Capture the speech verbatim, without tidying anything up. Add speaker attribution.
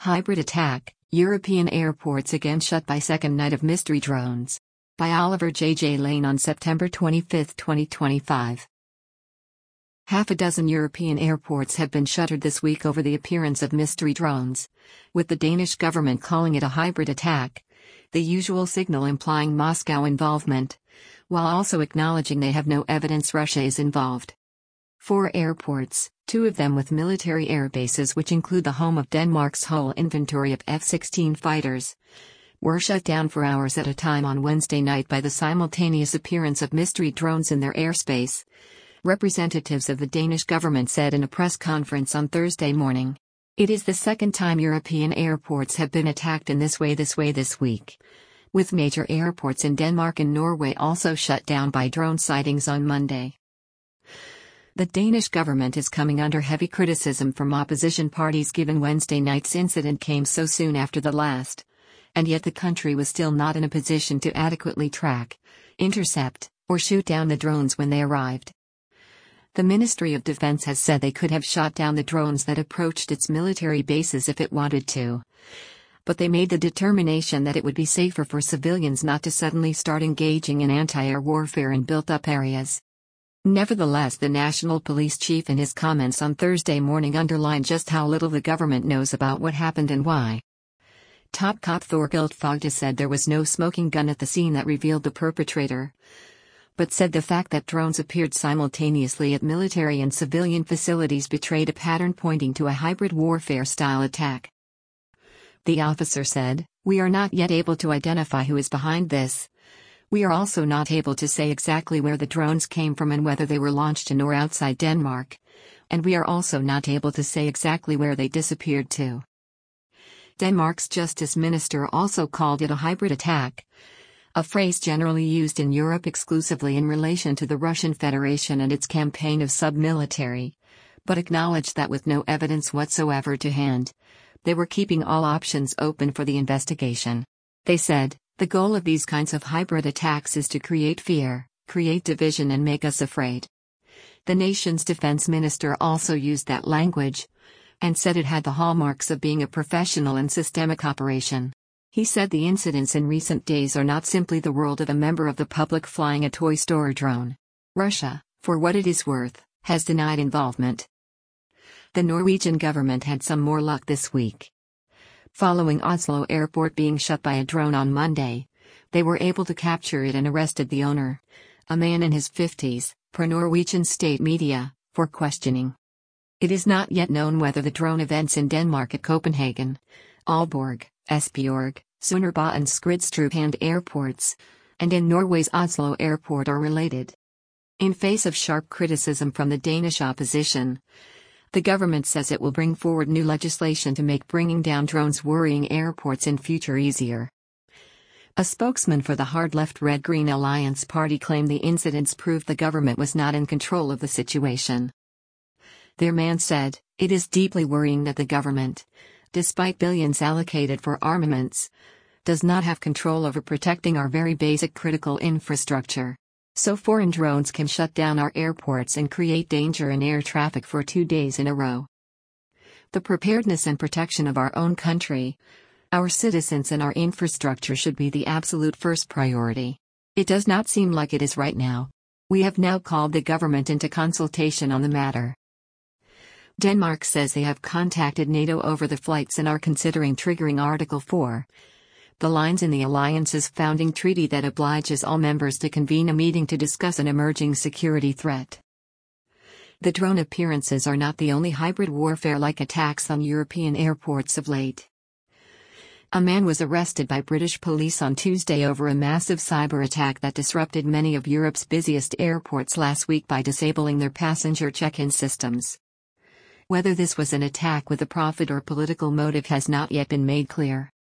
Speaker 1: Hybrid attack, European airports again shut by second night of mystery drones. By Oliver J. J. Lane on September twenty-fifth, twenty twenty-five. Half a dozen European airports have been shuttered this week over the appearance of mystery drones, with the Danish government calling it a hybrid attack, the usual signal implying Moscow involvement, while also acknowledging they have no evidence Russia is involved. Four airports, two of them with military airbases which include the home of Denmark's whole inventory of F sixteen fighters, were shut down for hours at a time on Wednesday night by the simultaneous appearance of mystery drones in their airspace, representatives of the Danish government said in a press conference on Thursday morning. It is the second time European airports have been attacked in this way this way this week, with major airports in Denmark and Norway also shut down by drone sightings on Monday. The Danish government is coming under heavy criticism from opposition parties given Wednesday night's incident came so soon after the last, and yet the country was still not in a position to adequately track, intercept, or shoot down the drones when they arrived. The Ministry of Defense has said they could have shot down the drones that approached its military bases if it wanted to, but they made the determination that it would be safer for civilians not to suddenly start engaging in anti-air warfare in built-up areas. Nevertheless, the national police chief in his comments on Thursday morning underlined just how little the government knows about what happened and why. Top cop Thorkild Fogde said there was no smoking gun at the scene that revealed the perpetrator, but said the fact that drones appeared simultaneously at military and civilian facilities betrayed a pattern pointing to a hybrid warfare-style attack. The officer said, "We are not yet able to identify who is behind this. We are also not able to say exactly where the drones came from and whether they were launched in or outside Denmark, and we are also not able to say exactly where they disappeared to." Denmark's justice minister also called it a hybrid attack, a phrase generally used in Europe exclusively in relation to the Russian Federation and its campaign of sub-military, but acknowledged that with no evidence whatsoever to hand, they were keeping all options open for the investigation. They said, "The goal of these kinds of hybrid attacks is to create fear, create division and make us afraid." The nation's defense minister also used that language, and said it had the hallmarks of being a professional and systemic operation. He said the incidents in recent days are not simply the world of a member of the public flying a toy store drone. Russia, for what it is worth, has denied involvement. The Norwegian government had some more luck this week. Following Oslo Airport being shut by a drone on Monday, they were able to capture it and arrested the owner, a man in his fifties, per Norwegian state media, for questioning. It is not yet known whether the drone events in Denmark at Copenhagen, Aalborg, Esbjerg, Sønderborg and Skridstrup airports, and in Norway's Oslo Airport are related. In face of sharp criticism from the Danish opposition, the government says it will bring forward new legislation to make bringing down drones worrying airports in future easier. A spokesman for the hard-left Red-Green Alliance party claimed the incidents proved the government was not in control of the situation. Their man said, "It is deeply worrying that the government, despite billions allocated for armaments, does not have control over protecting our very basic critical infrastructure. So foreign drones can shut down our airports and create danger in air traffic for two days in a row. The preparedness and protection of our own country, our citizens and our infrastructure should be the absolute first priority. It does not seem like it is right now. We have now called the government into consultation on the matter." Denmark says they have contacted NATO over the flights and are considering triggering Article four. The lines in the alliance's founding treaty that obliges all members to convene a meeting to discuss an emerging security threat. The drone appearances are not the only hybrid warfare-like attacks on European airports of late. A man was arrested by British police on Tuesday over a massive cyber attack that disrupted many of Europe's busiest airports last week by disabling their passenger check-in systems. Whether this was an attack with a profit or political motive has not yet been made clear.